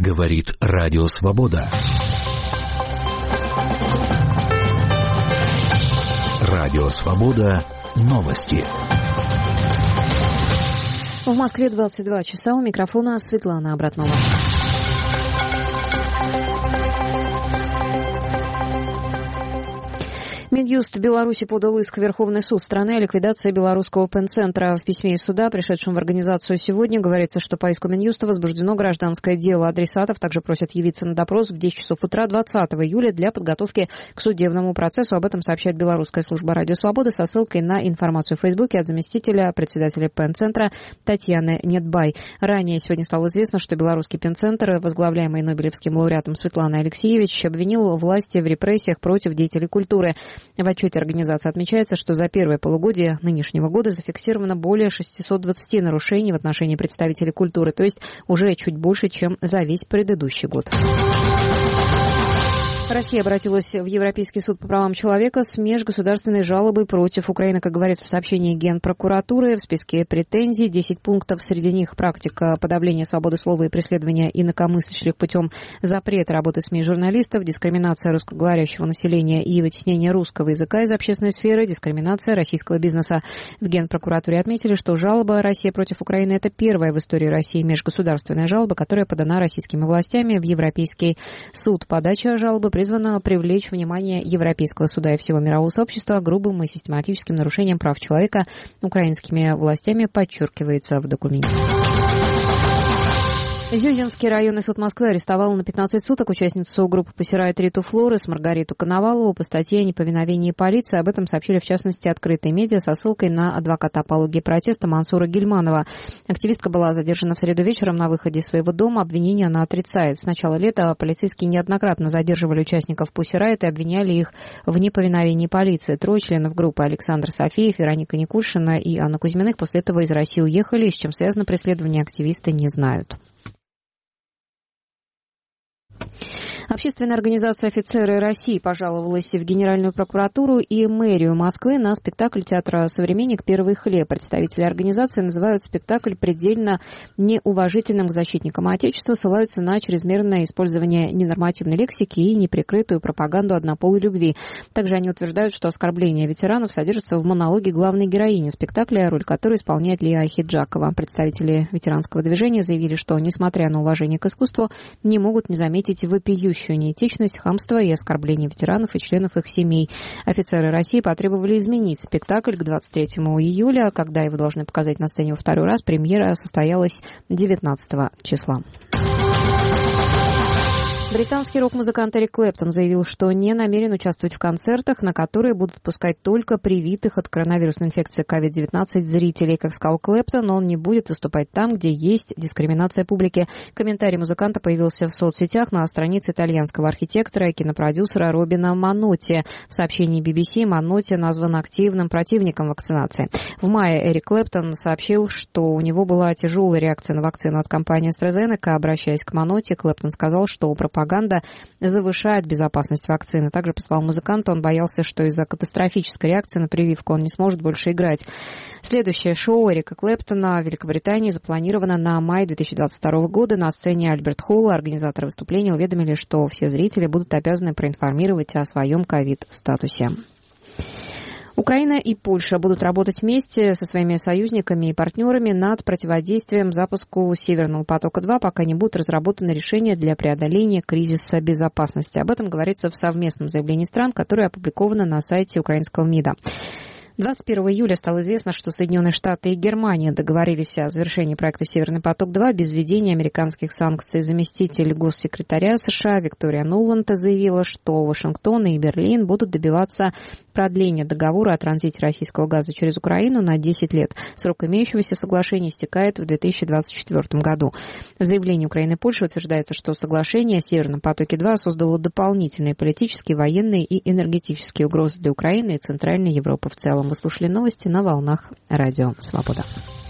Говорит Радио Свобода. Радио Свобода. Новости. В Москве 22 часа. У микрофона Светлана Обратнова. Минюст Беларуси подал иск в Верховный суд страны о ликвидации белорусского пенцентра. В письме из суда, пришедшем в организацию сегодня, говорится, что по иску Минюста возбуждено гражданское дело. Адресатов также просят явиться на допрос в 10 часов утра 20 июля для подготовки к судебному процессу. Об этом сообщает белорусская служба «Радио Свобода» со ссылкой на информацию в Фейсбуке от заместителя председателя пенцентра Татьяны Недбай. Ранее сегодня стало известно, что белорусский пенцентр, возглавляемый Нобелевским лауреатом Светланой Алексеевич, обвинил власти в репрессиях против деятелей культуры. В отчете организации отмечается, что за первое полугодие нынешнего года зафиксировано более 620 нарушений в отношении представителей культуры, то есть уже чуть больше, чем за весь предыдущий год. Россия обратилась в Европейский суд по правам человека с межгосударственной жалобой против Украины. Как говорится в сообщении Генпрокуратуры, в списке претензий 10 пунктов. Среди них практика подавления свободы слова и преследования инакомыслящих путем запрета работы СМИ и журналистов, дискриминация русскоговорящего населения и вытеснение русского языка из общественной сферы, дискриминация российского бизнеса. В Генпрокуратуре отметили, что жалоба России против Украины – это первая в истории России межгосударственная жалоба, которая подана российскими властями в Европейский суд. Подача жалобы призвана привлечь внимание Европейского суда и всего мирового сообщества к грубым и систематическим нарушениям прав человека украинскими властями, подчеркивается в документе. Зюзинский районный суд Москвы арестовал на 15 суток участницу группы «Посирает Риту Флорес» Маргариту Коновалову по статье о неповиновении полиции. Об этом сообщили, в частности, открытые медиа со ссылкой на адвоката апологии протеста Мансура Гильманова. Активистка была задержана в среду вечером на выходе из своего дома. Обвинение она отрицает. С начала лета полицейские неоднократно задерживали участников «Посирает» и обвиняли их в неповиновении полиции. 3 членов группы — Александр Софиев, Вероника Никульшина и Анна Кузьминых — после этого из России уехали, и с чем связано преследование активиста, не знают. Общественная организация «Офицеры России» пожаловалась в Генеральную прокуратуру и мэрию Москвы на спектакль театра «Современник. Первый хлеб». Представители организации называют спектакль предельно неуважительным к защитникам Отечества, ссылаются на чрезмерное использование ненормативной лексики и неприкрытую пропаганду однополой любви. Также они утверждают, что оскорбления ветеранов содержатся в монологе главной героини спектакля, роль которой исполняет Лия Ахеджакова. Представители ветеранского движения заявили, что, несмотря на уважение к искусству, не могут не заметить вопиющую неэтичность, хамство и оскорбление ветеранов и членов их семей. Офицеры России потребовали изменить спектакль к 23 июля, когда его должны показать на сцене во второй раз. Премьера состоялась 19 числа. Британский рок-музыкант Эрик Клэптон заявил, что не намерен участвовать в концертах, на которые будут пускать только привитых от коронавирусной инфекции COVID-19 зрителей. Как сказал Клэптон, он не будет выступать там, где есть дискриминация публики. Комментарий музыканта появился в соцсетях на странице итальянского архитектора и кинопродюсера Робина Манотти. В сообщении BBC Манотти назван активным противником вакцинации. В мае Эрик Клэптон сообщил, что у него была тяжелая реакция на вакцину от компании AstraZeneca. Обращаясь к Манотти, Клэптон сказал, что пропаганда завышает безопасность вакцины. Также, по словам музыканта, он боялся, что из-за катастрофической реакции на прививку он не сможет больше играть. Следующее шоу Эрика Клэптона в Великобритании запланировано на май 2022 года на сцене Альберт Холла. Организаторы выступления уведомили, что все зрители будут обязаны проинформировать о своем ковид-статусе. Украина и Польша будут работать вместе со своими союзниками и партнерами над противодействием запуску Северного потока-2, пока не будут разработаны решения для преодоления кризиса безопасности. Об этом говорится в совместном заявлении стран, которое опубликовано на сайте украинского МИДа. 21 июля стало известно, что Соединенные Штаты и Германия договорились о завершении проекта «Северный поток-2» без введения американских санкций. Заместитель госсекретаря США Виктория Нуланд заявила, что Вашингтон и Берлин будут добиваться продления договора о транзите российского газа через Украину на 10 лет. Срок имеющегося соглашения истекает в 2024 году. В заявлении Украины и Польши утверждается, что соглашение о «Северном потоке-2» создало дополнительные политические, военные и энергетические угрозы для Украины и Центральной Европы в целом. Вы слушали новости на волнах Радио Свобода.